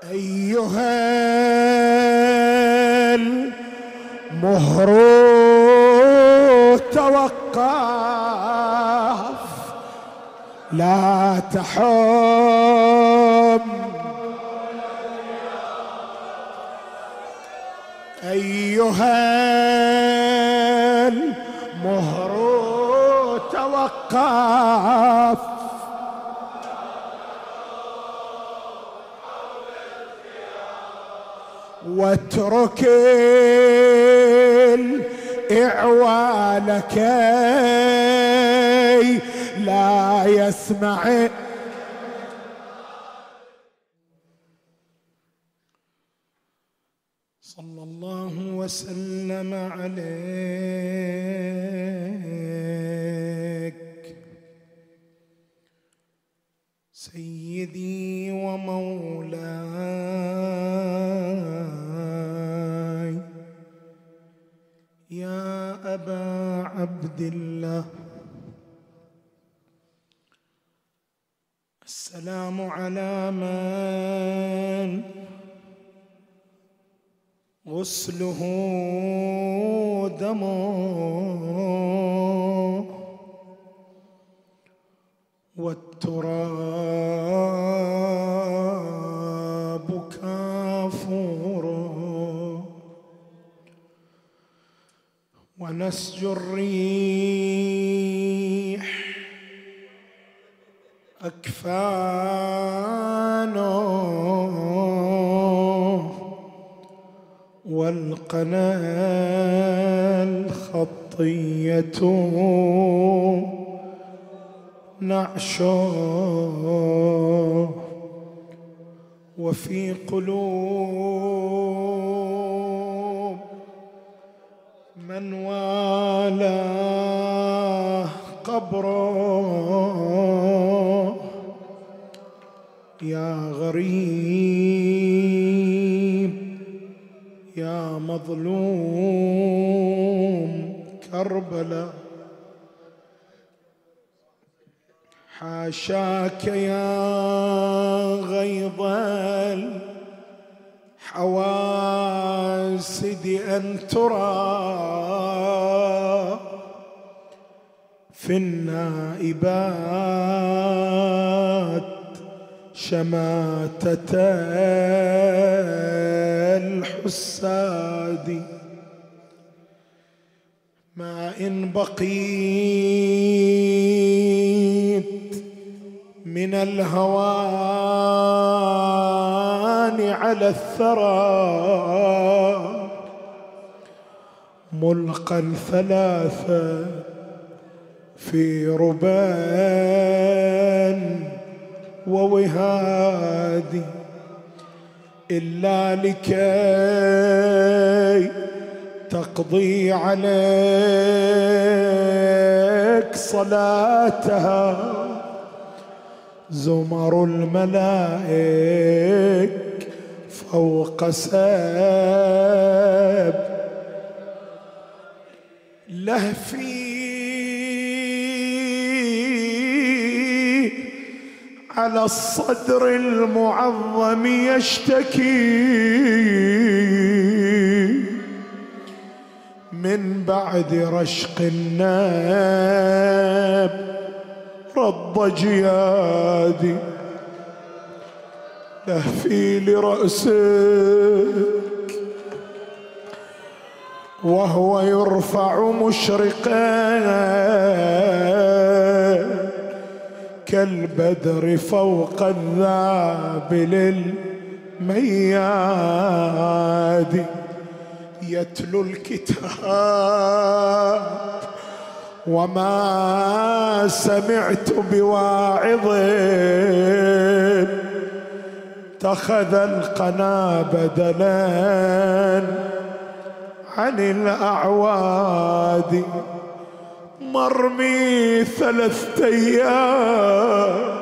أيها المهر توقف لا تحم. أيها المهر توقف واترك الإعوان كي لا يسمع. صلى الله وسلم عليك سيدي ومولاي يا أبا عبد الله. السلام على من غسله دمه والتراب كافوره ونسج الريح أكفانه والقنا الخطية نعشه وفي قلوب من والاه قبره يا غريب يا مظلوم كربلاء حاشاك يا غيظ الحواسد أن ترى في النائبات شماتة الحساد ما إن بقيت من الهوان على الثرى ملقا ثلاثة في ربان ووهاد إلا لكي تقضي عليك صلاتها زمر الملائك فوق ساب لهفي على الصدر المعظم يشتكي من بعد رشق الناب رض جيادي لهفي لرأسك وهو يرفع مشرقا كالبدر فوق الذابل المياد يتلو الكتاب وما سمعت بواعظ اتخذ القنا بدلا عن الأعواد مرمي 3 أيام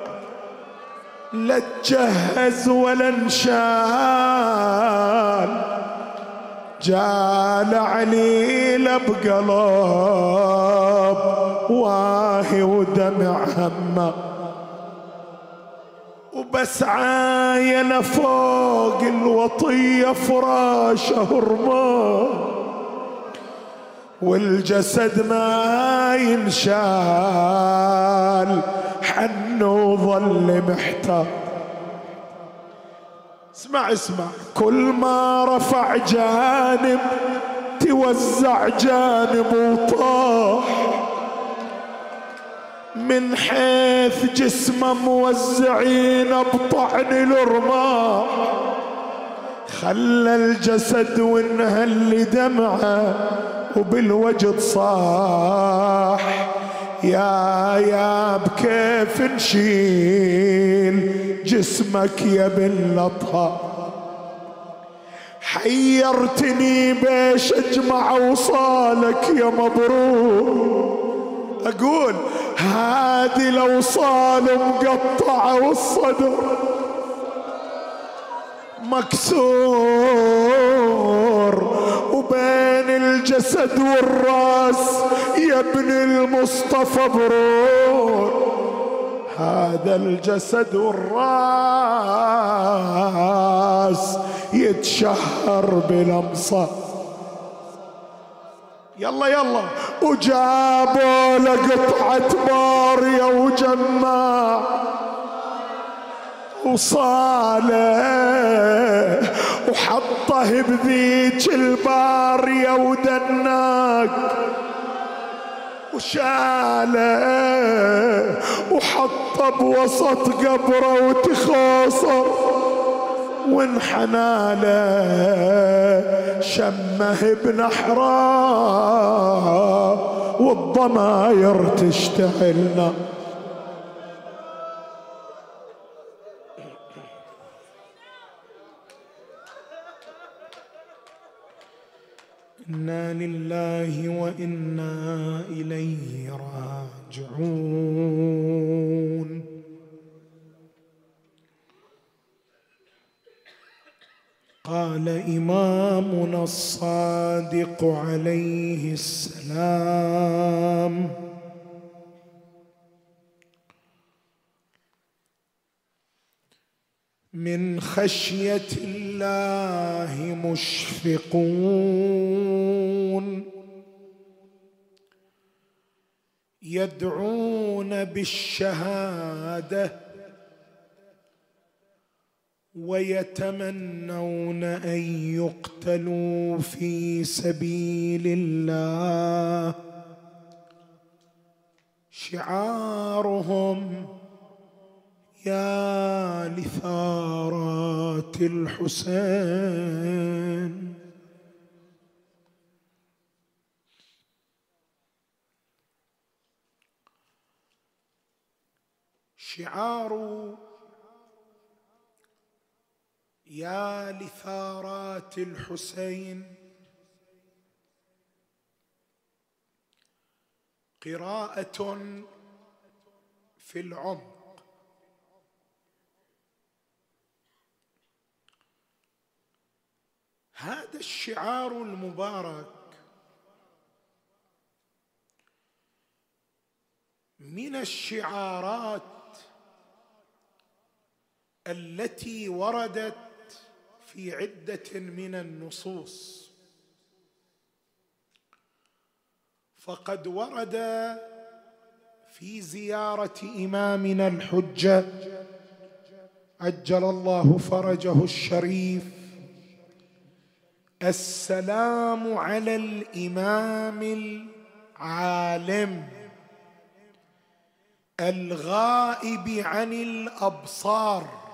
لا تجهز ولا انشال جال عليل بقلب واهي ودمع همه وبس عاين فوق الوطية فراشه رماه، والجسد ما ينشال حن وظل محتار. اسمع كل ما رفع جانب توزع جانب وطاح، من حيث جسمه موزعين بطعن الرماح، خلى الجسد وانهل دمعه وبالوجد صاح. يا بكيف نشيل جسمك يا باللطها، حيرتني بيش اجمع وصالك يا مبروك. اقول هادي الاوصال مقطعه والصدر مكسور، وبين الجسد والراس يا ابن المصطفى برور. هذا الجسد والراس يتشهر بلمصة. يلا وجابوا له قطعة بارية وجمع وصاله وحطه بذيك البارية ودناك وشاله وحطه بوسط قبره وتخاصر وانحنى له شمه بنحراه والضماير تشتعلنا. إنا لله وإنا إليه راجعون. قال إمامنا الصادق عليه السلام: من خشية الله مشفقون، يدعون بالشهادة ويتمنون أن يقتلوا في سبيل الله. شعارهم: يا لثارات الحسين. شعار يا لثارات الحسين قراءة في العمق. هذا الشعار المبارك من الشعارات التي وردت في عدة من النصوص، فقد ورد في زيارة إمامنا الحجة عجل الله فرجه الشريف: السلام على الإمام العالم الغائب عن الأبصار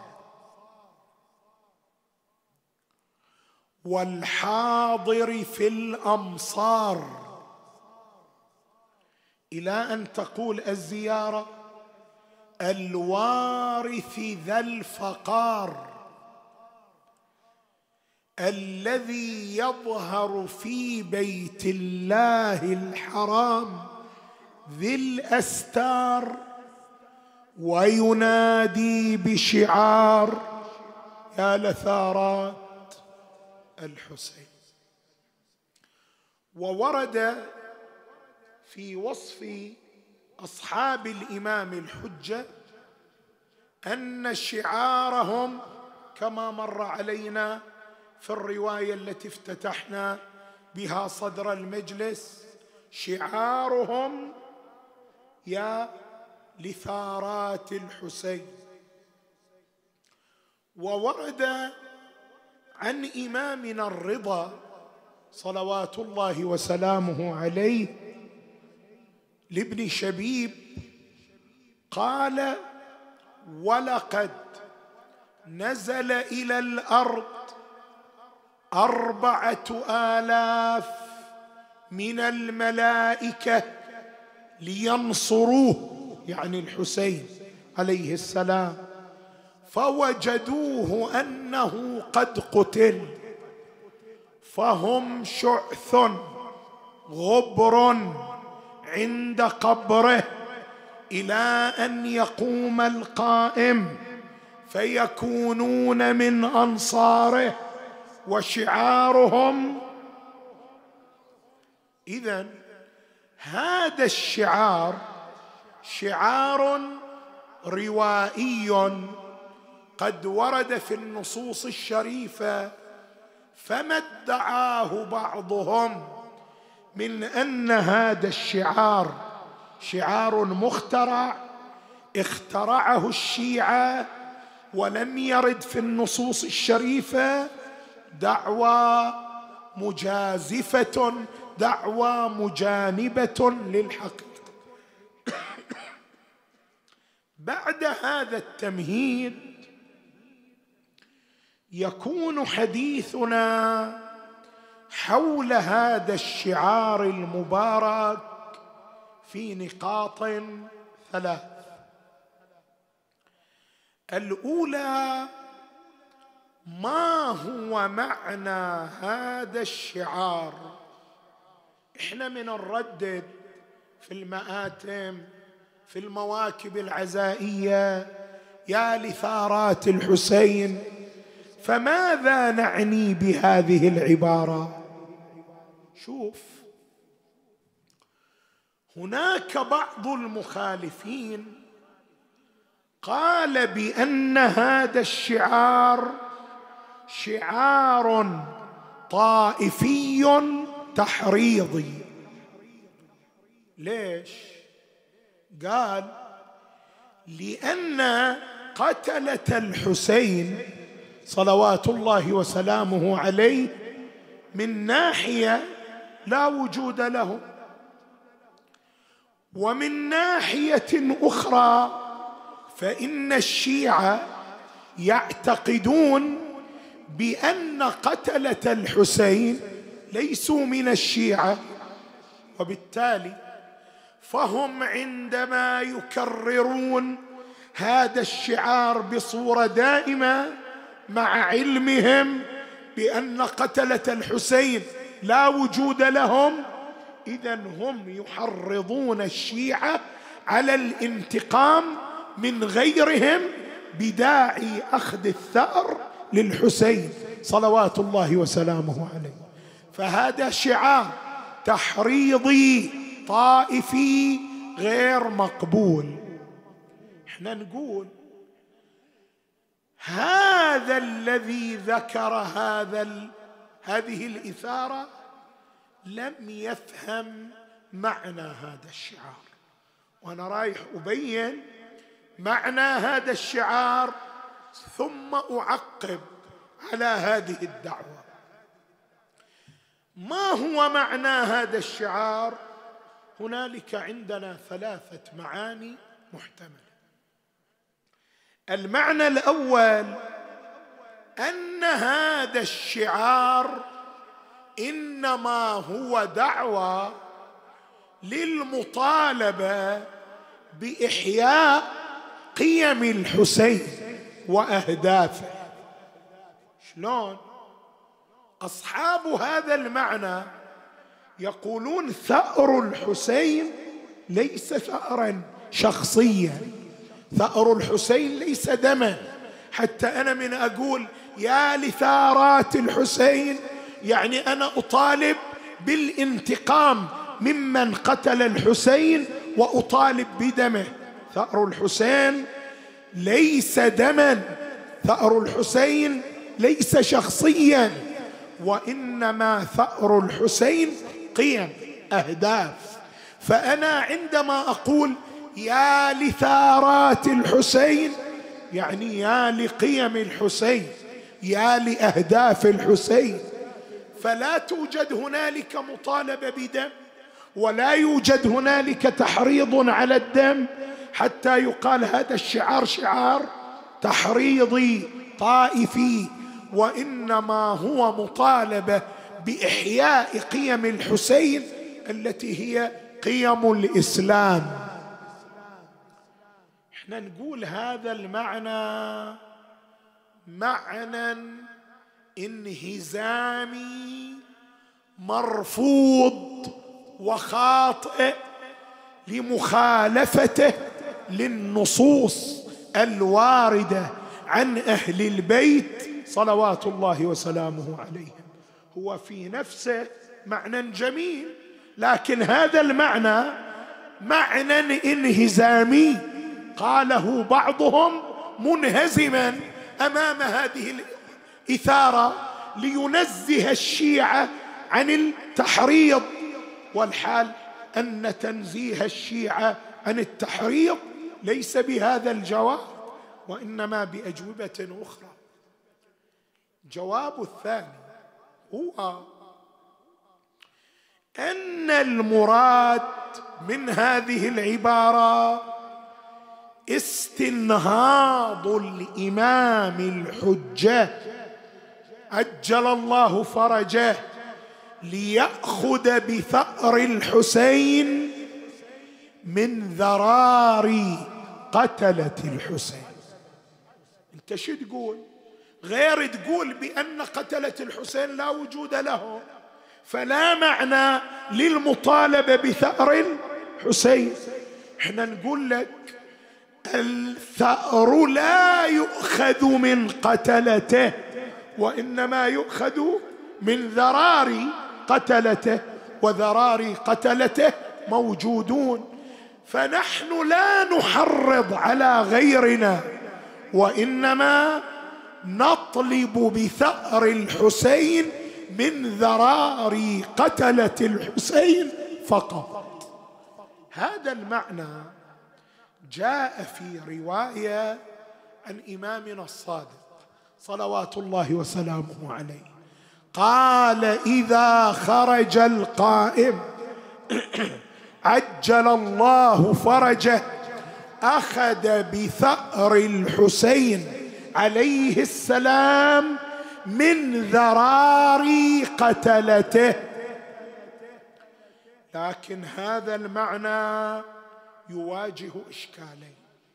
والحاضر في الأمصار، إلى أن تقول الزيارة: الوارث ذا الفقار الذي يظهر في بيت الله الحرام ذي الأستار وينادي بشعار يا لثارات الحسين. وورد في وصف أصحاب الإمام الحجة أن شعارهم كما مر علينا في الرواية التي افتتحنا بها صدر المجلس، شعارهم يا لثارات الحسين. وورد عن إمامنا الرضا صلوات الله وسلامه عليه لابن شبيب قال: ولقد نزل إلى الأرض 4000 من الملائكة لينصروه، يعني الحسين عليه السلام، فوجدوه أنه قد قتل، فهم شعث غبر عند قبره إلى أن يقوم القائم فيكونون من أنصاره. وشعارهم، إذن هذا الشعار شعار روائي قد ورد في النصوص الشريفة، فما ادعاه بعضهم من أن هذا الشعار شعار مخترع اخترعه الشيعة ولم يرد في النصوص الشريفة، دعوى مجازفة، دعوى مجانبة للحقيقة. بعد هذا التمهيد يكون حديثنا حول هذا الشعار المبارك في نقاط 3. الأولى: ما هو معنى هذا الشعار؟ احنا من نردد في المآتم، في المواكب العزائية، يا لثارات الحسين، فماذا نعني بهذه العبارة؟ شوف، هناك بعض المخالفين قال بأن هذا الشعار شعار طائفي تحريضي. ليش؟ قال: لأن قتلة الحسين صلوات الله وسلامه عليه من ناحية لا وجود لهم، ومن ناحية أخرى فإن الشيعة يعتقدون بأن قتلة الحسين ليسوا من الشيعة، وبالتالي فهم عندما يكررون هذا الشعار بصورة دائمة مع علمهم بأن قتلة الحسين لا وجود لهم، إذن هم يحرضون الشيعة على الانتقام من غيرهم بداعي أخذ الثأر للحسين صلوات الله وسلامه عليه. فهذا شعار تحريضي طائفي غير مقبول. احنا نقول هذا الذي ذكر هذه الإثارة لم يفهم معنى هذا الشعار، وأنا رايح أبين معنى هذا الشعار ثم أعقب على هذه الدعوة. ما هو معنى هذا الشعار؟ هنالك عندنا 3 معاني محتملة. المعنى الأول: أن هذا الشعار إنما هو دعوة للمطالبة بإحياء قيم الحسين وأهدافه. شلون؟ أصحاب هذا المعنى يقولون ثأر الحسين ليس ثأرا شخصيا، ثأر الحسين ليس دما. حتى أنا من أقول يا لثارات الحسين يعني أنا أطالب بالانتقام ممن قتل الحسين وأطالب بدمه. ثأر الحسين ليس دما، ثأر الحسين ليس شخصيا، وإنما ثأر الحسين قيم، أهداف. فأنا عندما أقول يا لثارات الحسين، يعني يا لقيم الحسين، يا لأهداف الحسين. فلا توجد هنالك مطالبة بدم، ولا يوجد هنالك تحريض على الدم حتى يقال هذا الشعار شعار تحريضي طائفي، وإنما هو مطالبة بإحياء قيم الحسين التي هي قيم الإسلام. احنا نقول هذا المعنى معنى انهزامي مرفوض وخاطئ لمخالفته للنصوص الواردة عن أهل البيت صلوات الله وسلامه عليهم. هو في نفسه معنى جميل، لكن هذا المعنى معنى انهزامي قاله بعضهم منهزما أمام هذه الإثارة لينزه الشيعة عن التحريض، والحال أن تنزيه الشيعة عن التحريض ليس بهذا الجواب، وإنما بأجوبة أخرى. الجواب الثاني هو أن المراد من هذه العبارة استنهاض الإمام الحجة عجل الله فرجه ليأخذ بثأر الحسين من ذرار قتلة الحسين. انت شو تقول؟ غير تقول بأن قتلة الحسين لا وجود لهم، فلا معنى للمطالبة بثأر الحسين. احنا نقول لك الثأر لا يؤخذ من قتلته، وإنما يؤخذ من ذرار قتلته، وذرار قتلته موجودون. فنحن لا نحرض على غيرنا، وإنما نطلب بثأر الحسين من ذرار قتلة الحسين فقط. هذا المعنى جاء في رواية عن إمامنا الصادق صلوات الله وسلامه عليه، قال إذا خرج القائم عجل الله فرجه أخذ بثأر الحسين عليه السلام من ذرار قتلته. لكن هذا المعنى يواجه إشكالين.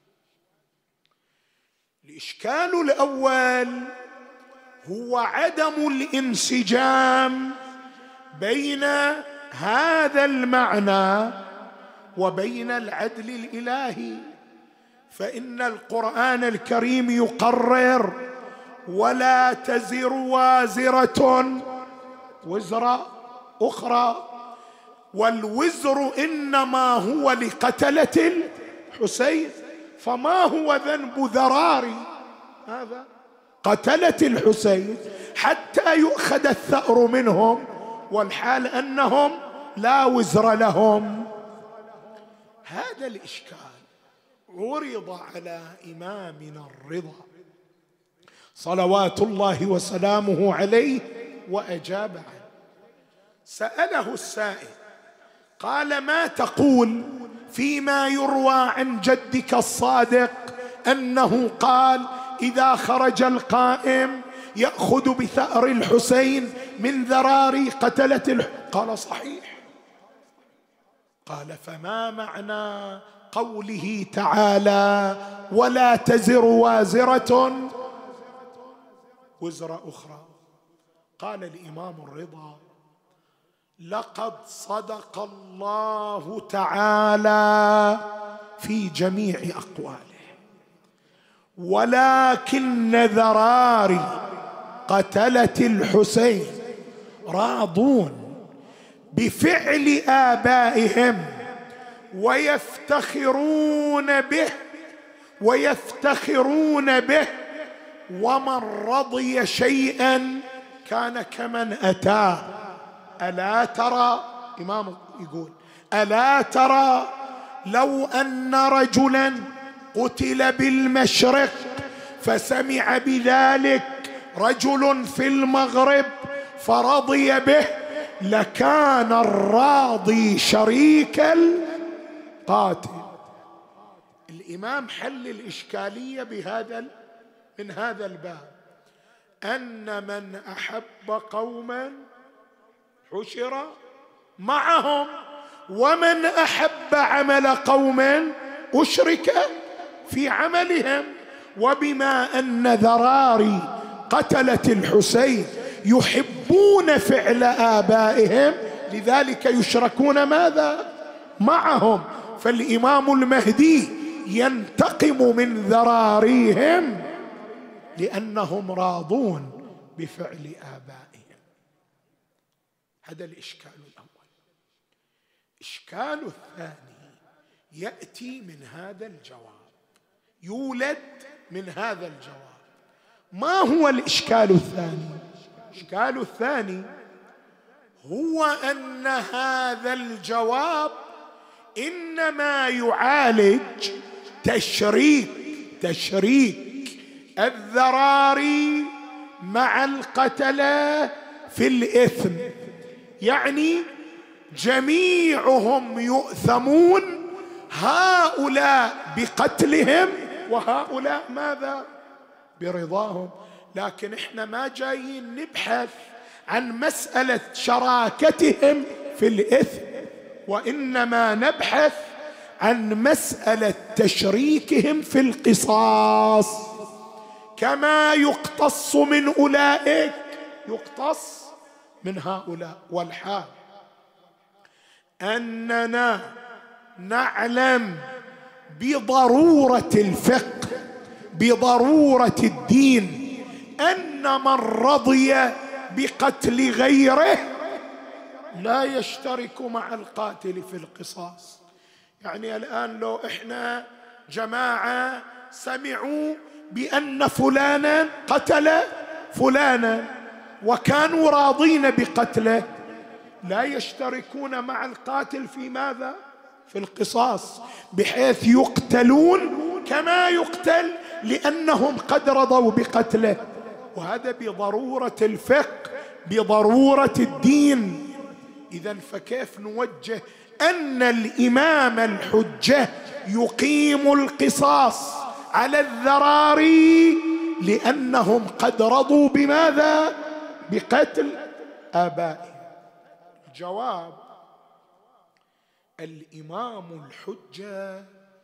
الإشكال الأول هو عدم الانسجام بين هذا المعنى وبين العدل الإلهي، فإن القرآن الكريم يقرر ولا تزر وازرة وزر أخرى، والوزر إنما هو لقتلة الحسين. فما هو ذنب ذرار هذا قتلة الحسين حتى يؤخذ الثأر منهم، والحال أنهم لا وزر لهم؟ هذا الإشكال عرض على إمامنا الرضا صلوات الله وسلامه عليه وأجاب عنه. سأله السائل قال ما تقول فيما يروى عن جدك الصادق أنه قال إذا خرج القائم يأخذ بثأر الحسين من ذرار قتلة قال صحيح. قال فما معنى قوله تعالى ولا تزر وازرة وزر أخرى؟ قال الإمام الرضا لقد صدق الله تعالى في جميع أقواله، ولكن ذرار قتلة الحسين راضون بفعل آبائهم ويفتخرون به ويفتخرون به، ومن رضي شيئا كان كمن أتاه. ألا ترى، إمام يقول ألا ترى لو أن رجلا قتل بالمشرق فسمع بذلك رجل في المغرب فرضي به، لكان الراضي شريك القاتل. الإمام حل الإشكالية من هذا الباب، أن من أحب قوما حشر معهم، ومن أحب عمل قوم أشرك في عملهم. وبما أن ذراري قتلة الحسين يحبون فعل آبائهم، لذلك يشركون ماذا؟ معهم. فالإمام المهدي ينتقم من ذراريهم لأنهم راضون بفعل آبائهم. هذا الإشكال الأول. الإشكال الثاني يأتي من هذا الجواب، يولد من هذا الجواب. ما هو الإشكال الثاني؟ الإشكال الثاني هو أن هذا الجواب إنما يعالج تشريك الذراري مع القتلة في الإثم، يعني جميعهم يؤثمون، هؤلاء بقتلهم وهؤلاء ماذا؟ برضاهم. لكن احنا ما جايين نبحث عن مسألة شراكتهم في الإثم، وإنما نبحث عن مسألة تشريكهم في القصاص. كما يقتص من أولئك يقتص من هؤلاء. والحال أننا نعلم بضرورة الفقه، بضرورة الدين، أن من رضي بقتل غيره لا يشترك مع القاتل في القصاص. يعني الآن لو إحنا جماعة سمعوا بأن فلانا قتل فلانا وكانوا راضين بقتله، لا يشتركون مع القاتل في ماذا؟ في القصاص، بحيث يقتلون كما يقتل لأنهم قد رضوا بقتله. وهذا بضرورة الفقه، بضرورة الدين. إذن فكيف نوجه أن الإمام الحجة يقيم القصاص على الذراري لأنهم قد رضوا بماذا؟ بقتل آبائهم. الجواب: الإمام الحجة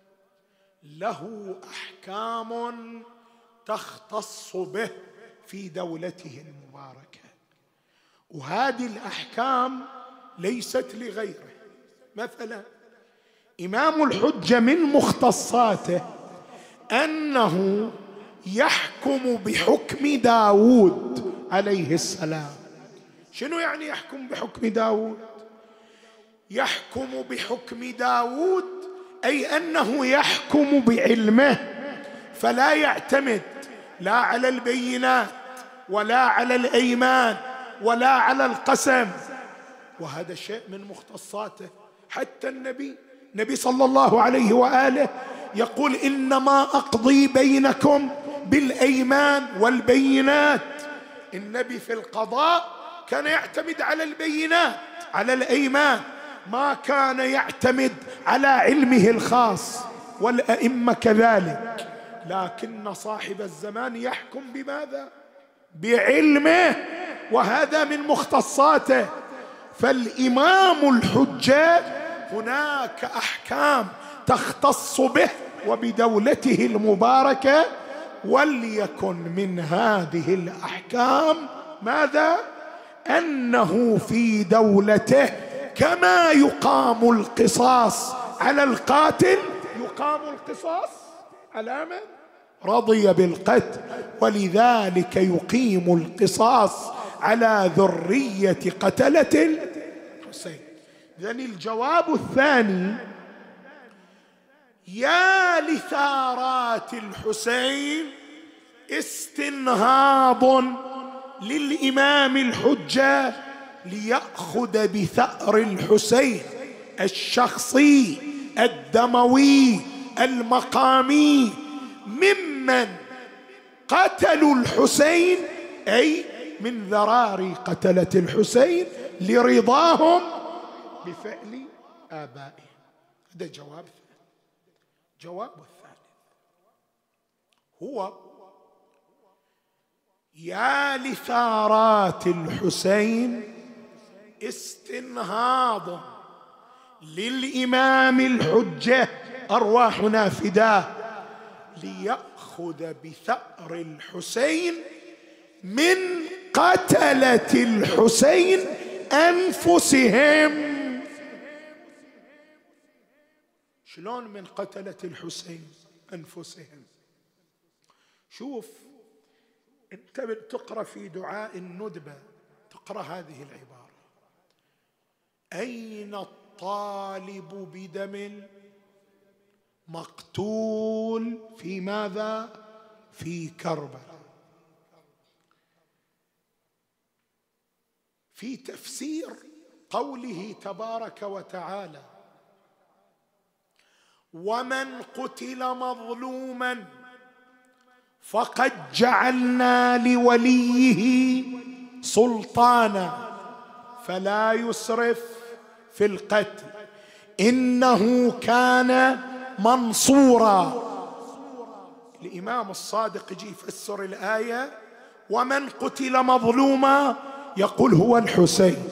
له أحكام تختص به في دولته المباركة، وهذه الأحكام ليست لغيره. مثلا إمام الحجة من مختصاته أنه يحكم بحكم داود عليه السلام. شنو يعني يحكم بحكم داود؟ يحكم بحكم داود أي أنه يحكم بعلمه، فلا يعتمد لا على البينات ولا على الأيمان ولا على القسم، وهذا شيء من مختصاته. حتى النبي صلى الله عليه وآله يقول: إنما أقضي بينكم بالأيمان والبينات. النبي في القضاء كان يعتمد على البينات، على الأيمان، ما كان يعتمد على علمه الخاص، والأئمة كذلك. لكن صاحب الزمان يحكم بماذا؟ بعلمه، وهذا من مختصاته. فالإمام الحجة هناك أحكام تختص به وبدولته المباركة، وليكن من هذه الأحكام ماذا؟ أنه في دولته كما يقام القصاص على القاتل يقام القصاص على من رضي بالقتل، ولذلك يقيم القصاص على ذرية قتلة الحسين. إذن الجواب الثاني يا لثارات الحسين استنهاض للإمام الحجة ليأخذ بثأر الحسين الشخصي الدموي المقامي ممن قتلوا الحسين، أي من ذراري قتلة الحسين، لرضاهم بفعل آبائهم. هذا جواب. جواب الثالث هو: يا لثارات الحسين استنهاض للإمام الحجة أرواحنا فداه ليأخذ بثأر الحسين من قتلة الحسين أنفسهم. شلون من قتلة الحسين أنفسهم؟ شوف، أنت تقرأ في دعاء الندبة، تقرأ هذه العبارة: أين الطالب بدم مقتول في ماذا؟ في كربلاء. في تفسير قوله تبارك وتعالى: ومن قتل مظلوما فقد جعلنا لوليه سلطانا فلا يسرف في القتل إنه كان منصورا. الإمام الصادق يجي يفسر الآية: ومن قتل مظلوما، يقول هو الحسين،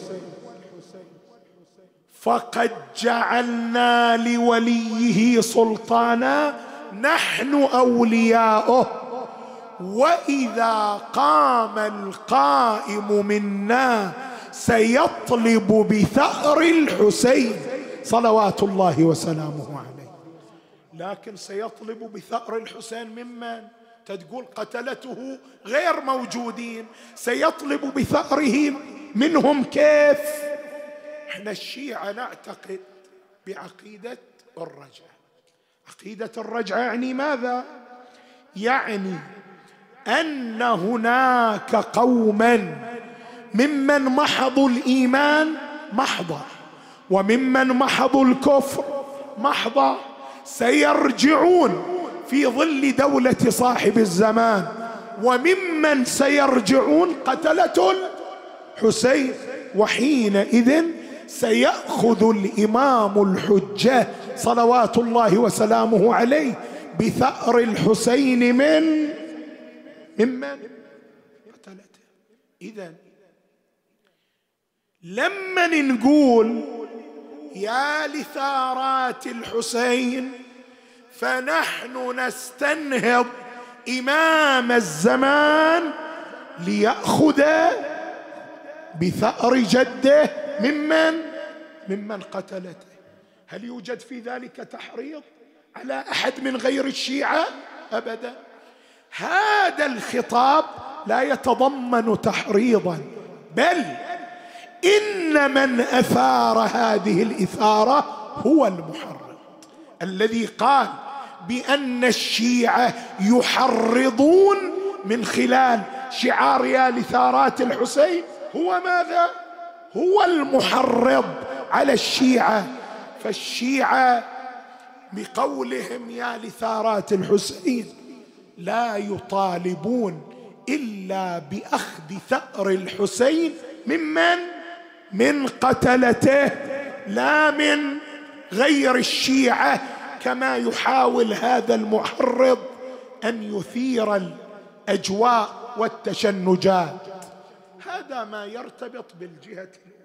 فقد جعلنا لوليه سلطانا نحن أولياؤه وإذا قام القائم منا سيطلب بثأر الحسين صلوات الله وسلامه عليه. لكن سيطلب بثأر الحسين ممن؟ تقول قتلته غير موجودين، سيطلب بثأره منهم كيف؟ احنا الشيعة نعتقد بعقيدة الرجعة. عقيدة الرجعة يعني ماذا؟ يعني أن هناك قوما ممن محضوا الإيمان محضة وممن محضوا الكفر محضة سيرجعون في ظل دولة صاحب الزمان، وممن سيرجعون قتلة الحسين. وحينئذ سيأخذ الإمام الحجة صلوات الله وسلامه عليه بثأر الحسين ممن قتلته. إذن لما نقول يا لثارات الحسين فنحن نستنهض إمام الزمان ليأخذ بثأر جده ممن قتلته. هل يوجد في ذلك تحريض على أحد من غير الشيعة؟ أبدا. هذا الخطاب لا يتضمن تحريضا، بل إن من أثار هذه الإثارة هو المحرض الذي قال بأن الشيعة يحرضون من خلال شعار يا لثارات الحسين. هو ماذا؟ هو المحرض على الشيعة. فالشيعة بقولهم يا لثارات الحسين لا يطالبون إلا بأخذ ثأر الحسين من قتلته، لا من غير الشيعة، كما يحاول هذا المحرض أن يثير الأجواء والتشنجات. هذا ما يرتبط بالجهة الأولى.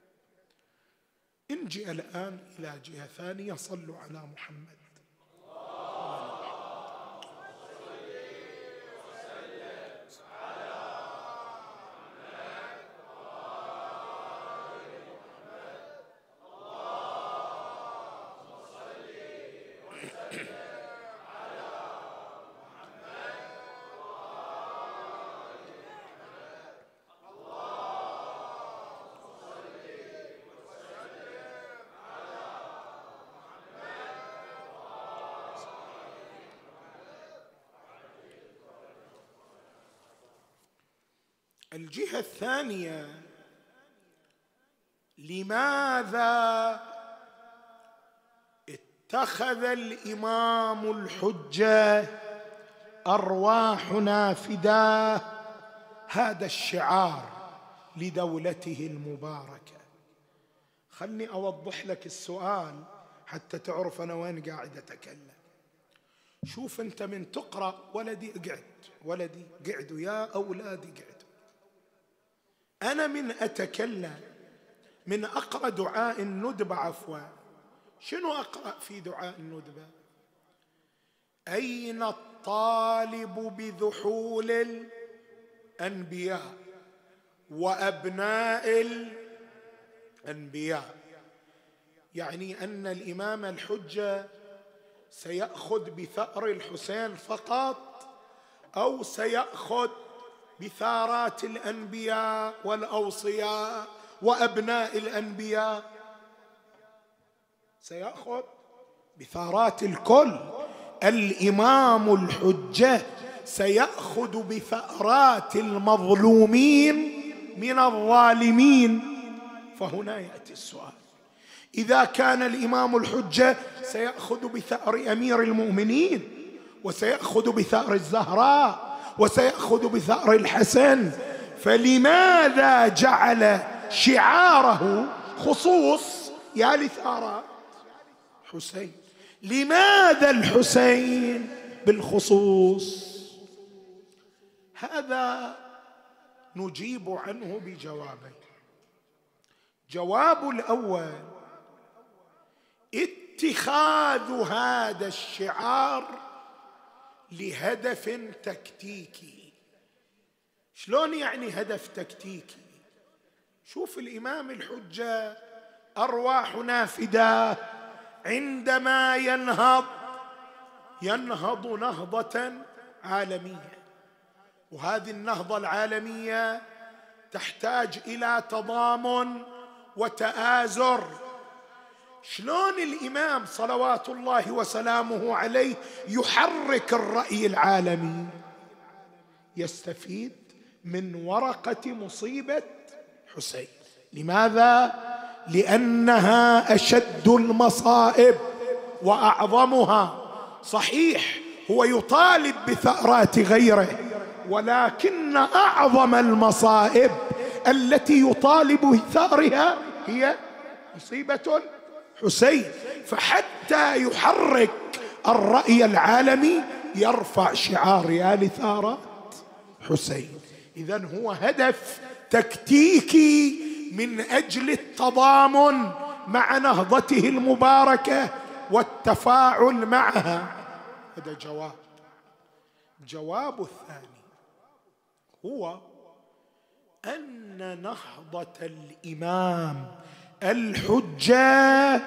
نجي الآن إلى جهة ثانية. صلوا على محمد. الجهة الثانية، لماذا اتخذ الإمام الحجة أرواحنا فداه هذا الشعار لدولته المباركة؟ خلني أوضح لك السؤال حتى تعرف أنا وين قاعد أتكلم. شوف أنت من تقرأ، ولدي اقعد، ولدي قعدوا يا أولادي قعدوا، أنا من أتكلم من أقرأ دعاء الندبة، عفوا، شنو أقرأ في دعاء الندبة؟ أين الطالب بذحول الأنبياء وأبناء الأنبياء، يعني أن الإمام الحجة سيأخذ بثأر الحسين فقط، أو سيأخذ بثارات الأنبياء والأوصياء وأبناء الأنبياء؟ سيأخذ بثارات الكل. الإمام الحجة سيأخذ بثأرات المظلومين من الظالمين. فهنا يأتي السؤال، إذا كان الإمام الحجة سيأخذ بثأر أمير المؤمنين، وسيأخذ بثأر الزهراء، وسيأخذ بثأر الحسن، فلماذا جعل شعاره خصوص يا لثارات حسين؟ لماذا الحسين بالخصوص؟ هذا نجيب عنه بجوابين. جواب الأول، اتخاذ هذا الشعار لهدف تكتيكي. شلون يعني هدف تكتيكي؟ شوف الإمام الحجة أرواحنا فداه عندما ينهض نهضة عالمية، وهذه النهضة العالمية تحتاج إلى تضامن وتآزر. شلون الإمام صلوات الله وسلامه عليه يحرك الرأي العالمي؟ يستفيد من ورقة مصيبة حسين. لماذا؟ لأنها أشد المصائب وأعظمها. صحيح هو يطالب بثأرات غيره، ولكن أعظم المصائب التي يطالب بثأرها هي مصيبة الحسين. فحتى يحرك الرأي العالمي يرفع شعار يا لثارات حسين. إذن هو هدف تكتيكي من أجل التضامن مع نهضته المباركة والتفاعل معها. هذا جواب. الجواب الثاني هو أن نهضة الإمام الحجة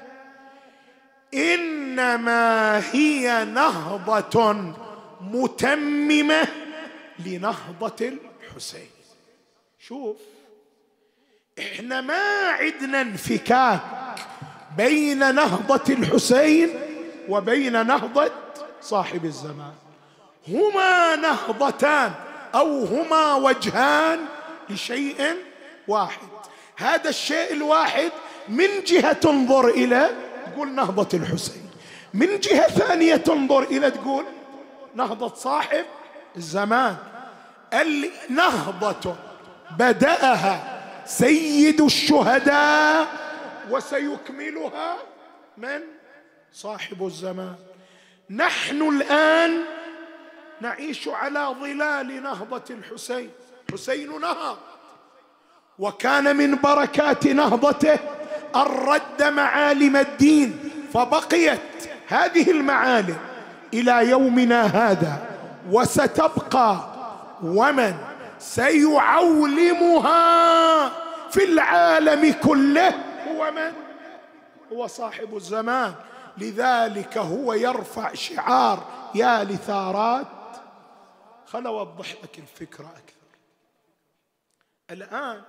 إنما هي نهضة متممة لنهضة الحسين. شوف، احنا ما عندنا انفكاك بين نهضة الحسين وبين نهضة صاحب الزمان. هما نهضتان أو هما وجهان لشيء واحد. هذا الشيء الواحد من جهة تنظر إلى تقول نهضة الحسين، من جهة ثانية تنظر إلى تقول نهضة صاحب الزمان. النهضة بدأها سيد الشهداء وسيكملها من صاحب الزمان. نحن الآن نعيش على ظلال نهضة الحسين. حسين نهض، وكان من بركات نهضته أن رد معالم الدين، فبقيت هذه المعالم إلى يومنا هذا وستبقى، ومن سيعولمها في العالم كله هو من؟ هو صاحب الزمان. لذلك هو يرفع شعار يا لثارات. خل أوضح لك الفكرة أكثر. الآن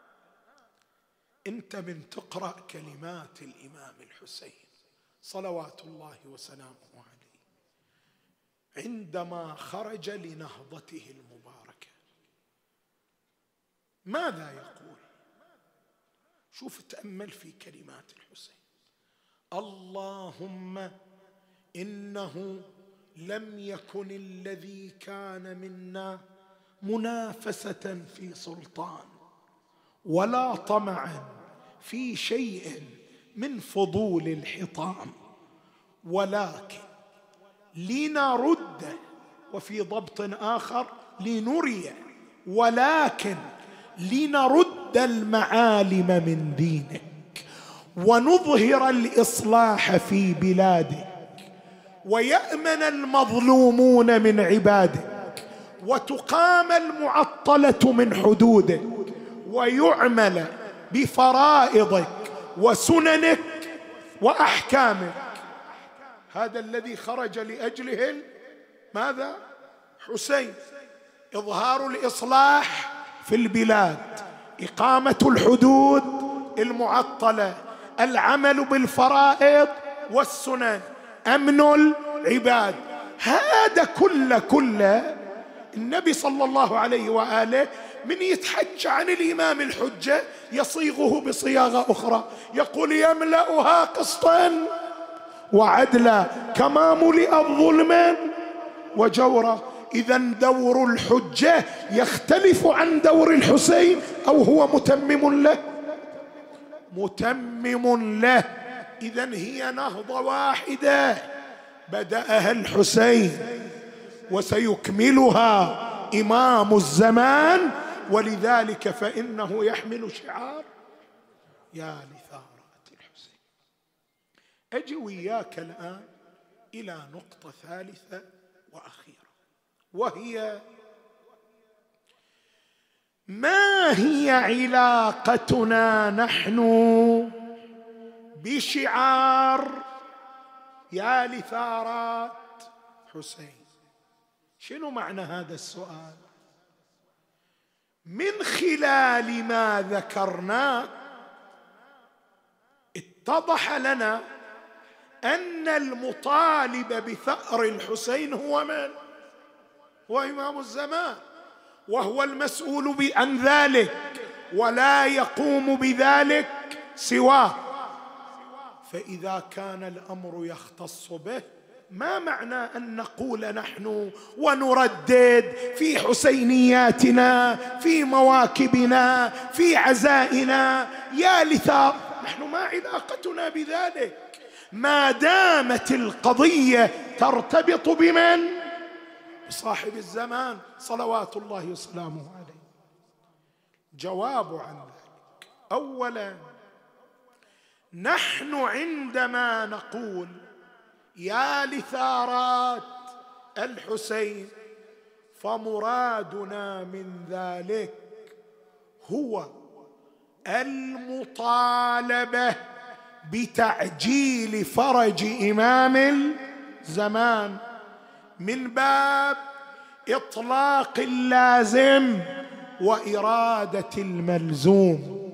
أنت من تقرأ كلمات الإمام الحسين صلوات الله وسلامه عليه عندما خرج لنهضته المباركة، ماذا يقول؟ شوف تأمل في كلمات الحسين: اللهم إنه لم يكن الذي كان منا منافسة في سلطان ولا طمعا في شيء من فضول الحطام، ولكن لنرد، وفي ضبط آخر لنري، ولكن لنرد المعالم من دينك ونظهر الإصلاح في بلادك ويأمن المظلومون من عبادك وتقام المعطلة من حدودك ويعمل بفرائضك وسننك وأحكامك. هذا الذي خرج لأجله ماذا؟ حسين. إظهار الإصلاح في البلاد، إقامة الحدود المعطلة، العمل بالفرائض والسنن، أمن العباد. هذا كله النبي صلى الله عليه وآله من يتحج عن الإمام الحجة يصيغه بصياغة أخرى، يقول: يملأها قسطا وعدلا كما ملئت ظلما وجورا. إذا دور الحجة يختلف عن دور الحسين، أو هو متمم له؟ متمم له. إذا هي نهضة واحدة بدأها الحسين وسيكملها إمام الزمان، ولذلك فإنه يحمل شعار يا لثارات الحسين. أجي وياك الآن إلى نقطة ثالثة وأخيرة، وهي: ما هي علاقتنا نحن بشعار يا لثارات حسين؟ شنو معنى هذا السؤال؟ من خلال ما ذكرناه اتضح لنا أن المطالب بثأر الحسين هو من؟ هو إمام الزمان، وهو المسؤول عن ذلك، ولا يقوم بذلك سواه. فإذا كان الأمر يختص به، ما معنى أن نقول نحن ونردد في حسينياتنا، في مواكبنا، في عزائنا يا لثار؟ نحن ما علاقتنا بذلك ما دامت القضية ترتبط بمن؟ بصاحب الزمان صلوات الله وسلامه عليه. جواب عن ذلك: أولا، نحن عندما نقول يا لثارات الحسين فمرادنا من ذلك هو المطالبة بتعجيل فرج إمام الزمان من باب إطلاق اللازم وإرادة الملزوم،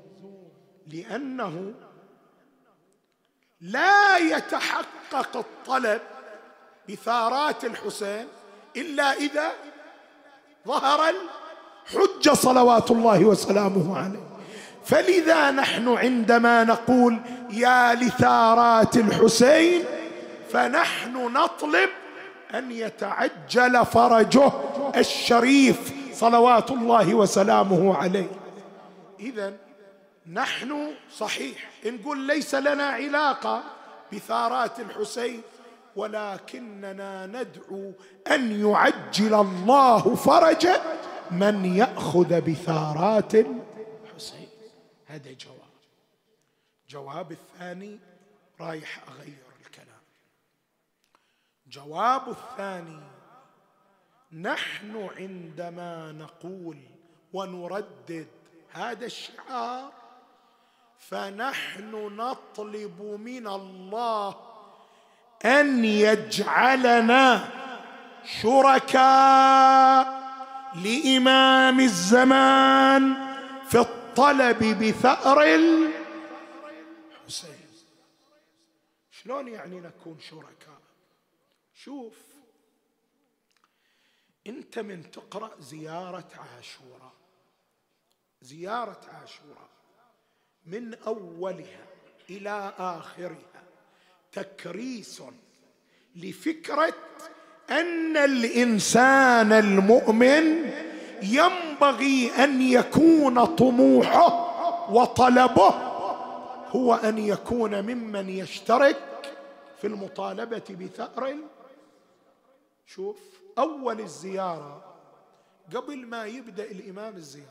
لأنه لا يتحقق الطلب بثارات الحسين إلا إذا ظهر الحجة صلوات الله وسلامه عليه. فلذا نحن عندما نقول يا لثارات الحسين فنحن نطلب أن يتعجل فرجه الشريف صلوات الله وسلامه عليه. إذن نحن صحيح نقول ليس لنا علاقة بثارات الحسين، ولكننا ندعو أن يعجل الله فرج من يأخذ بثارات الحسين. هذا جواب الثاني رايح أغير الكلام. جواب الثاني: نحن عندما نقول ونردد هذا الشعار فنحن نطلب من الله أن يجعلنا شركاء لإمام الزمان في الطلب بثأر الحسين. شلون يعني نكون شركاء؟ شوف، أنت من تقرأ زيارة عاشوراء زيارة عاشوراء من أولها إلى آخرها تكريس لفكرة أن الإنسان المؤمن ينبغي أن يكون طموحه وطلبه هو أن يكون ممن يشترك في المطالبة بثأر. شوف، أول الزيارة قبل ما يبدأ الإمام الزيارة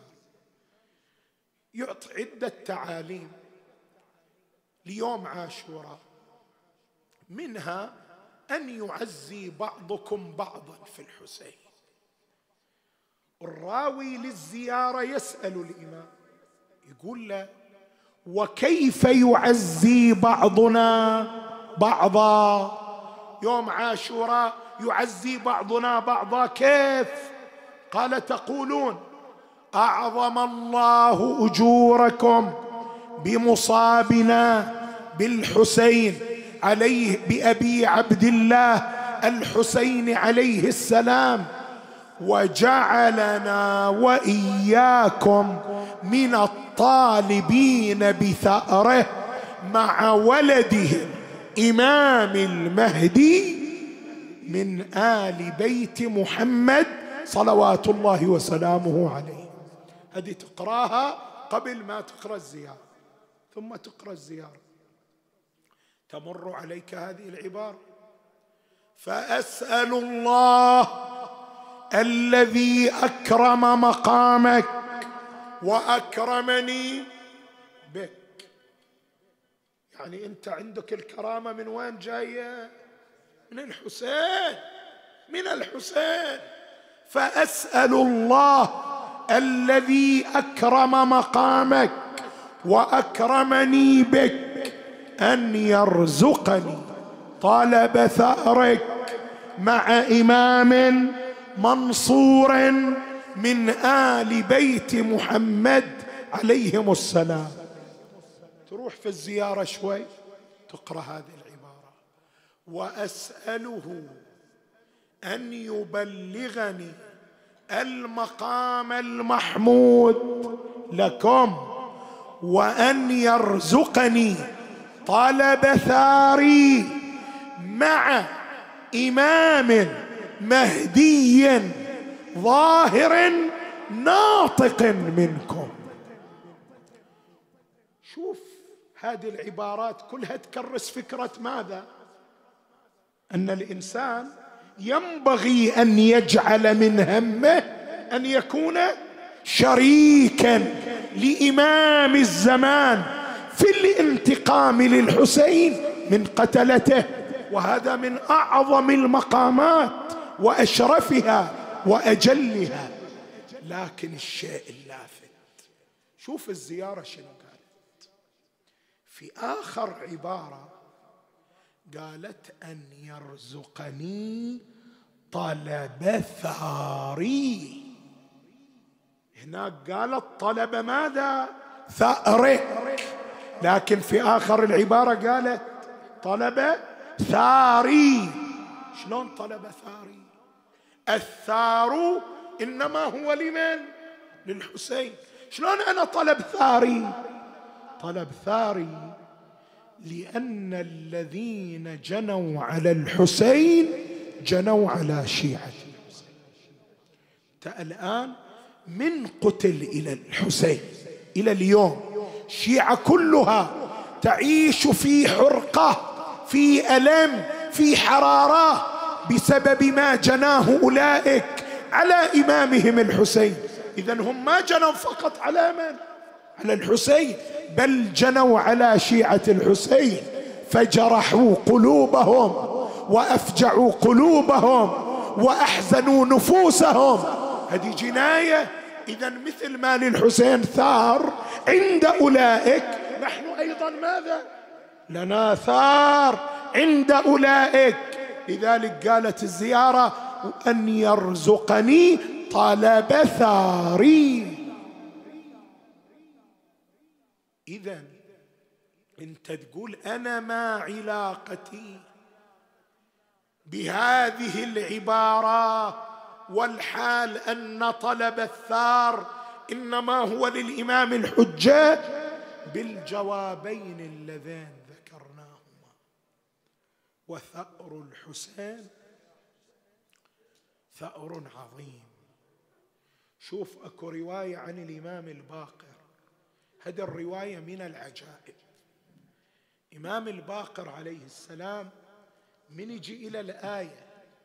يعطي عدة تعاليم ليوم عاشوراء، منها أن يعزي بعضكم بعضا في الحسين. الراوي للزيارة يسأل الإمام يقول له: وكيف يعزي بعضنا بعضا؟ يوم عاشوراء يعزي بعضنا بعضا كيف؟ قال: تقولون: أعظم الله أجوركم بمصابنا بالحسين عليه، بأبي عبد الله الحسين عليه السلام، وجعلنا وإياكم من الطالبين بثأره مع ولده إمام المهدي من آل بيت محمد صلوات الله وسلامه عليه. هذه تقراها قبل ما تقرأ الزيارة، ثم تقرأ الزيارة تمر عليك هذه العبارة: فأسأل الله الذي أكرم مقامك وأكرمني بك. يعني أنت عندك الكرامة من وين جاية؟ من الحسين، من الحسين. فأسأل الله الذي أكرم مقامك وأكرمني بك أن يرزقني طلب ثأرك مع إمام منصور من آل بيت محمد عليهم السلام. تروح في الزيارة شوي تقرأ هذه العبارة: وأسأله أن يبلغني المقام المحمود لكم وأن يرزقني طلب ثاري مع إمام مهدي ظاهر ناطق منكم. شوف هذه العبارات كلها تكرس فكرة ماذا؟ أن الإنسان ينبغي أن يجعل من همه أن يكون شريكا لإمام الزمان في الانتقام للحسين من قتلته، وهذا من أعظم المقامات وأشرفها وأجلها. لكن الشيء اللافت، شوف الزيارة شنو قالت في آخر عبارة، قالت: أن يرزقني طلب ثاري. هناك قالت طلب ماذا؟ ثأره، لكن في آخر العبارة قالت طلب ثاري. شلون طلب ثاري؟ الثار إنما هو لمن؟ للحسين. شلون أنا طلب ثاري؟ طلب ثاري لأن الذين جنوا على الحسين جنوا على شيعة الحسين. الآن من قتل إلى الحسين إلى اليوم الشيعة كلها تعيش في حرقة، في ألم، في حرارة بسبب ما جناه أولئك على إمامهم الحسين. إذن هم ما جنوا فقط على من؟ على الحسين، بل جنوا على شيعة الحسين، فجرحوا قلوبهم وأفجعوا قلوبهم وأحزنوا نفوسهم. هذه جناية. إذن مثل ما للحسين ثار عند أولئك، نحن أيضا ماذا؟ لنا ثار عند أولئك. لذلك قالت الزيارة: أن يرزقني طلب ثاري. إذن أنت تقول أنا ما علاقتي بهذه العبارة والحال أن طلب الثار إنما هو للإمام الحجة بالجوابين اللذين ذكرناهما. وثأر الحسين ثأر عظيم. شوف أكو رواية عن الإمام الباقر، هذه الرواية من العجائب. إمام الباقر عليه السلام من يجي إلى الآية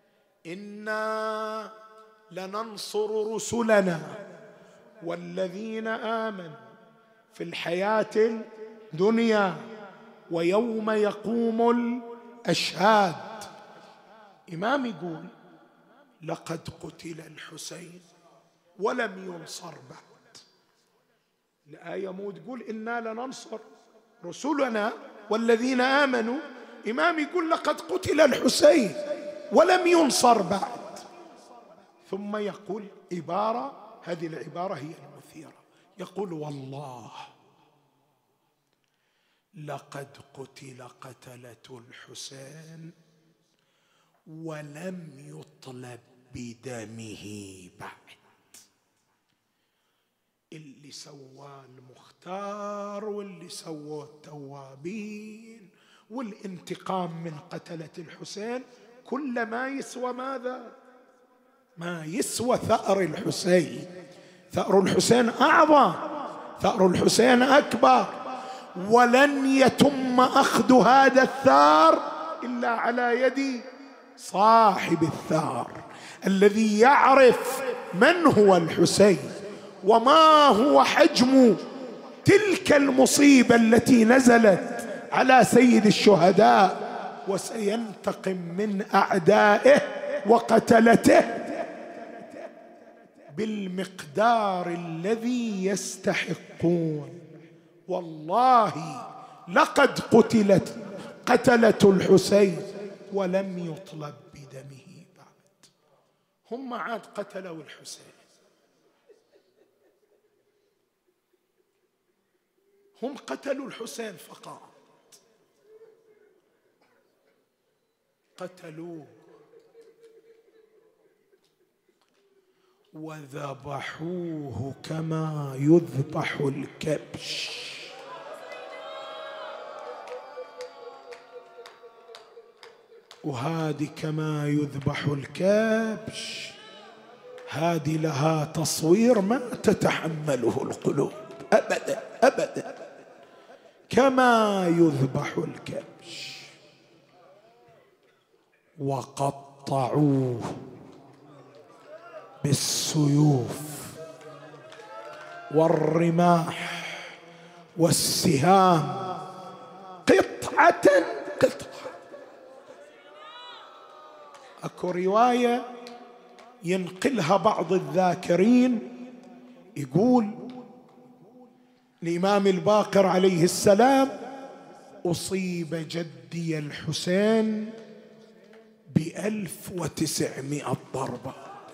إنا لننصر رسلنا والذين آمنوا في الحياة الدنيا ويوم يقوم الأشهاد، إمام يقول لقد قتل الحسين ولم ينصر بعد. الآية مو تقول إنا لننصر رسلنا والذين آمنوا، إمام يقول لقد قتل الحسين ولم ينصر بعد. ثم يقول عبارة، هذه العبارة هي المثيرة، يقول والله لقد قتل قتلة الحسين ولم يطلب بدمه بعد. اللي سواه المختار واللي سواه التوابين والانتقام من قتلة الحسين كل ما يسوى ماذا؟ ما يسوى ثأر الحسين. ثأر الحسين أعظم، ثأر الحسين أكبر، ولن يتم أخذ هذا الثار إلا على يد صاحب الثار الذي يعرف من هو الحسين وما هو حجم تلك المصيبة التي نزلت على سيد الشهداء، وسينتقم من أعدائه وقتلته بالمقدار الذي يستحقون. والله لقد قتلة الحسين ولم يطلب بدمه بعد. هم عاد قتلوا الحسين، هم قتلوا الحسين فقط، قتلوه وذبحوه كما يذبح الكبش. وهذه كما يذبح الكبش هذه لها تصوير ما تتحمله القلوب أبدا أبدا. كما يذبح الكبش وقطعوه بالسيوف والرماح والسهام قطعة قطعة. اكو رواية ينقلها بعض الذاكرين يقول الإمام الباقر عليه السلام أصيب جدي الحسين ب1900 ضربة.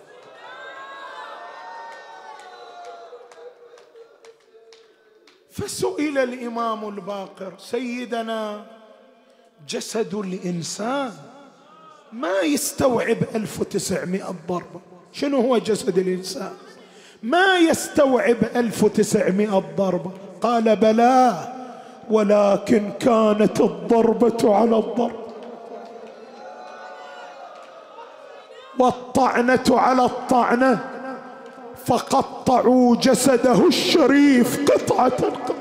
فسئل الإمام الباقر سيدنا جسد الإنسان ما يستوعب 1900 ضربة، شنو هو جسد الإنسان؟ ما يستوعب 1900 ضربة. قال بلى ولكن كانت الضربة على الضرب والطعنة على الطعنة فقطعوا جسده الشريف قطعة قطعة.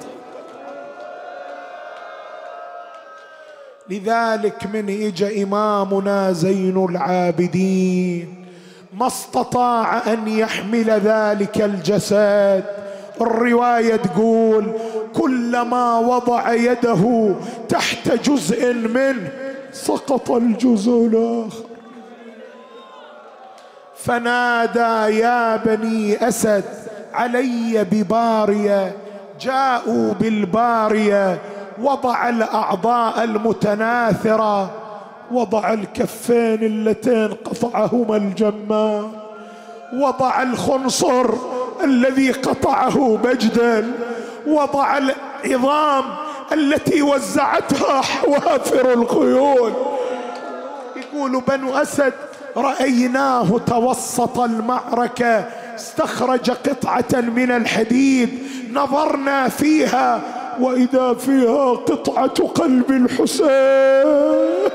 لذلك من اجى إمامنا زين العابدين ما استطاع أن يحمل ذلك الجسد. الرواية تقول كلما وضع يده تحت جزء منه سقط الجزء الآخر، فنادى يا بني أسد علي ببارية. جاءوا بالبارية، وضع الأعضاء المتناثرة، وضع الكفين اللتين قطعهما الجمال، وضع الخنصر الذي قطعه بجدا، وضع العظام التي وزعتها حوافر الخيول. يقول بنو أسد رأيناه توسط المعركة استخرج قطعة من الحديد، نظرنا فيها وإذا فيها قطعة قلب الحسين.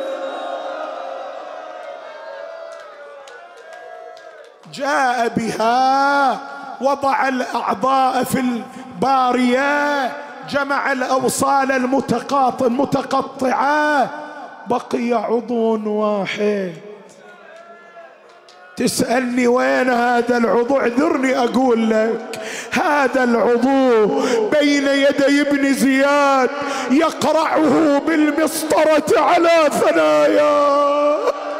جاء بها، وضع الأعضاء في البارية، جمع الأوصال المتقطعة، بقي عضو واحد. تسألني وين هذا العضو؟ اعذرني أقول لك، هذا العضو بين يدي ابن زياد يقرعه بالمسطرة على ثناياه.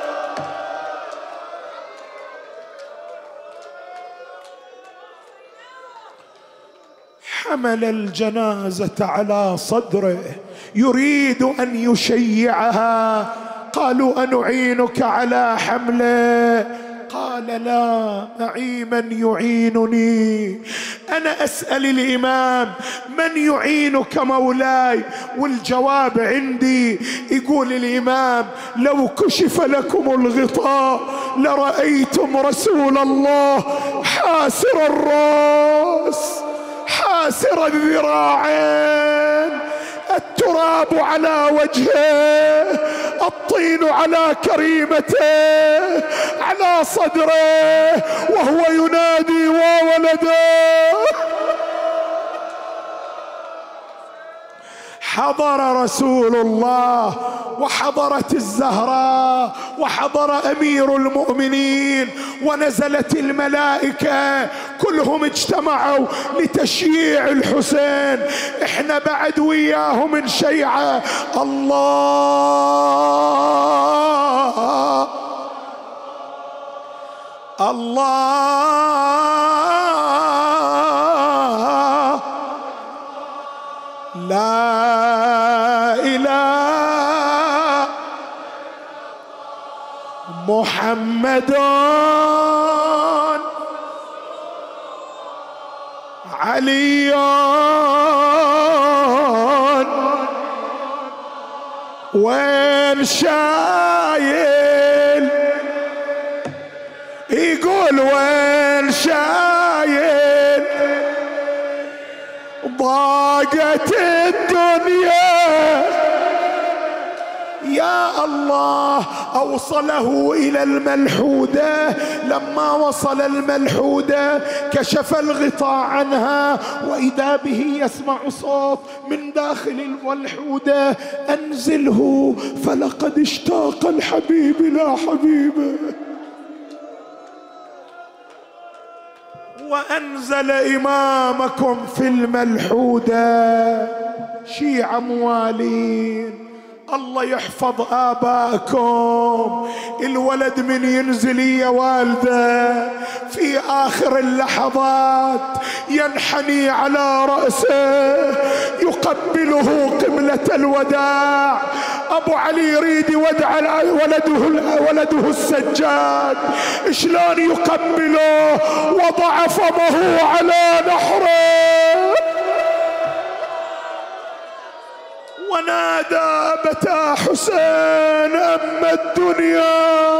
حمل الجنازة على صدره يريد أن يشيعها، قالوا أنعينك على حمله؟ قال لا، معي من يعينني. أنا أسأل الإمام من يعينك مولاي؟ والجواب عندي. يقول الإمام لو كشف لكم الغطاء لرأيتم رسول الله حاسر الرأس حاسر الذراعين، التراب على وجهه، الطين على كريمته، على صدره، وهو ينادي وولده. حضر رسول الله، وحضرت الزهراء، وحضر أمير المؤمنين، ونزلت الملائكة، كلهم اجتمعوا لتشييع الحسين. احنا بعد وياهم من شيعة. الله الله لا إله محمد علي وين شايل، يقول وين شايل، ضاقت الدنيا يا الله. أوصله إلى الملحودة، لما وصل الملحودة كشف الغطاء عنها، وإذا به يسمع صوت من داخل الملحودة: أنزله فلقد اشتاق الحبيب إلى حبيبه. وأنزل إمامكم في الملحودة. شيعة موالين، الله يحفظ آبائكم. الولد من ينزل يا والده في آخر اللحظات ينحني على رأسه يقبله قبلة الوداع. أبو علي يريد يودع ولده السجاد، شلون يقبله؟ وضع فمه على نحره ونادى: أبتا حسين أما الدنيا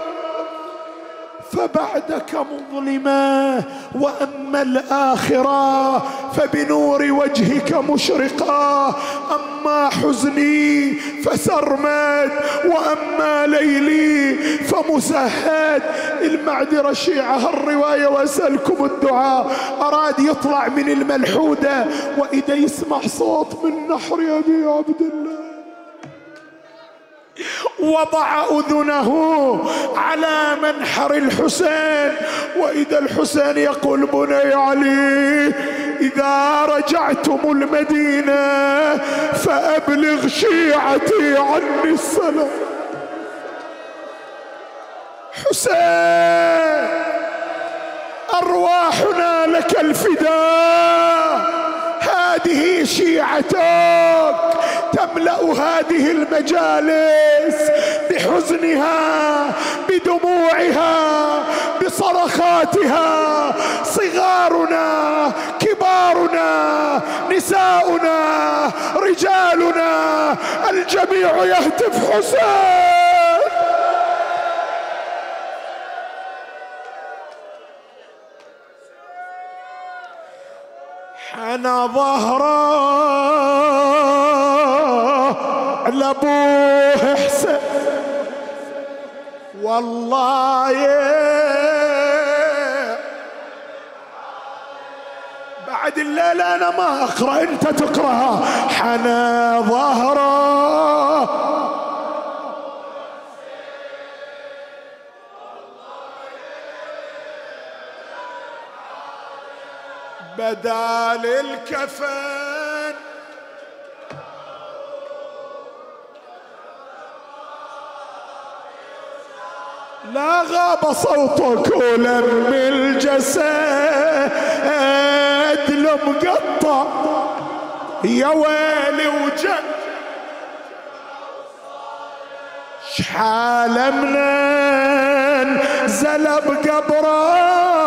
فبعدك مظلمة، وأما الآخرة فبنور وجهك مشرقة. أما حزني فسرمد، وأما ليلي فمسهد. المعذرة شيعة الرواية وأسألكم الدعاء. أراد يطلع من الملحودة، وإذا يسمع صوت من نحر أبي عبد الله، وضع أذنه على منحر الحسين، وإذا الحسين يقول: بني علي، إذا رجعتم المدينة فأبلغ شيعتي عني السلام. حسين، أرواحنا لك الفداء. هذه شيعتك تملأ هذه المجالس بحزنها، بدموعها، بصرخاتها. صغارنا، كبارنا، نساؤنا، رجالنا، الجميع يهتف: حسين. حنى ظهره لابوه حسين والله بعد الليل انا ما اقرا، انت تقراها. حنى ظهره بدال الكفن لا غاب صوتك ولم الجسد لمقطع يا ويلي وجد شحال من زل بقبره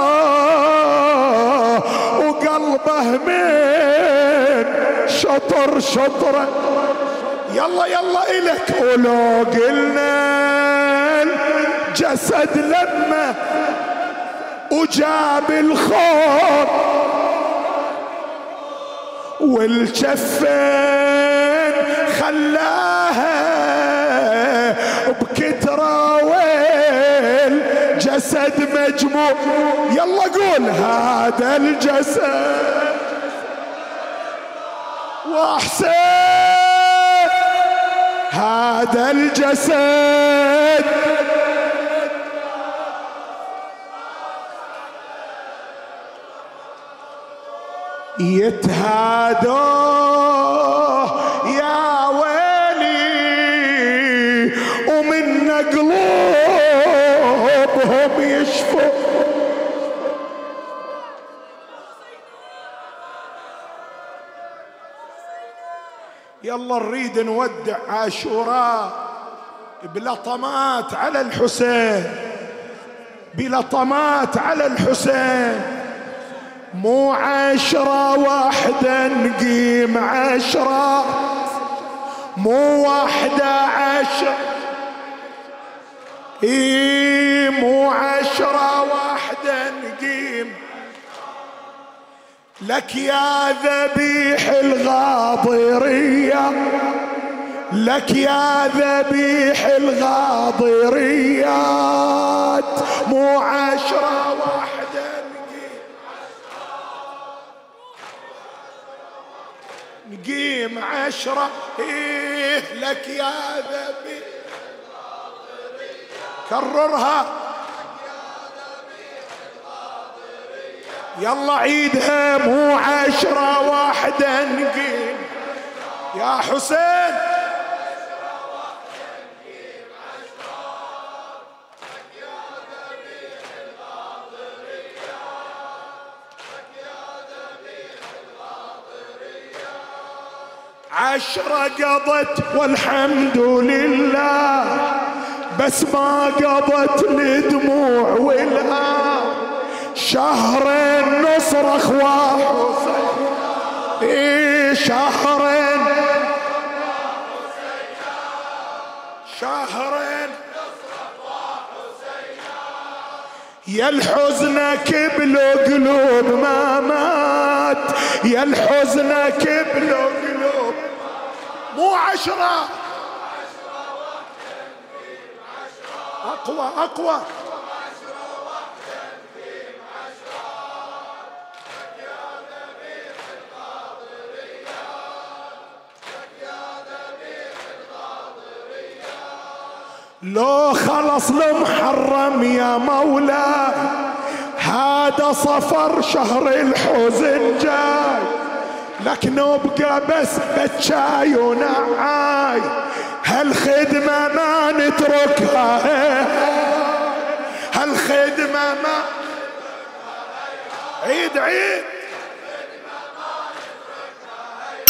وقلبه من شطر شطره. يلا يلا إلك. ولو قلنا الجسد لما وجاب الخور والجفين خلاها بكترة والجسد مجموع. يلا قول هذا الجسد وحسين هذا الجسد يتهادوه يا ويلي ومن قلوبهم يشفوا. يلا نريد نودع عاشوراء بلطمات على الحسين، بلطمات على الحسين. مو 10 واحدة نقيم 10، مو 11، مو 10 واحدة نقيم. لك يا ذبيح الغاضرية، لك يا ذبيح الغاضريات، مو 10 واحدة نقيم 10. لك يا ذبيح كررها. يلا عيدها. مو 10 واحدة نقيم يا حسين. عشرة قضت والحمد لله، بس ما قضت لدموع والآه. شهرين نصرخ وحسين، شهرين نصرخ وحسين. يا الحزنك بلو قلوب ما مات، يا الحزنك بلو قلوب. مو 10، أقوى أقوى. لو خلص المحرم يا مولا، هذا صفر شهر الحزن جاي. لك نبقى بس بتشاي ونعاي، هالخدمة ما نتركها، هالخدمة ما. عيد عيد.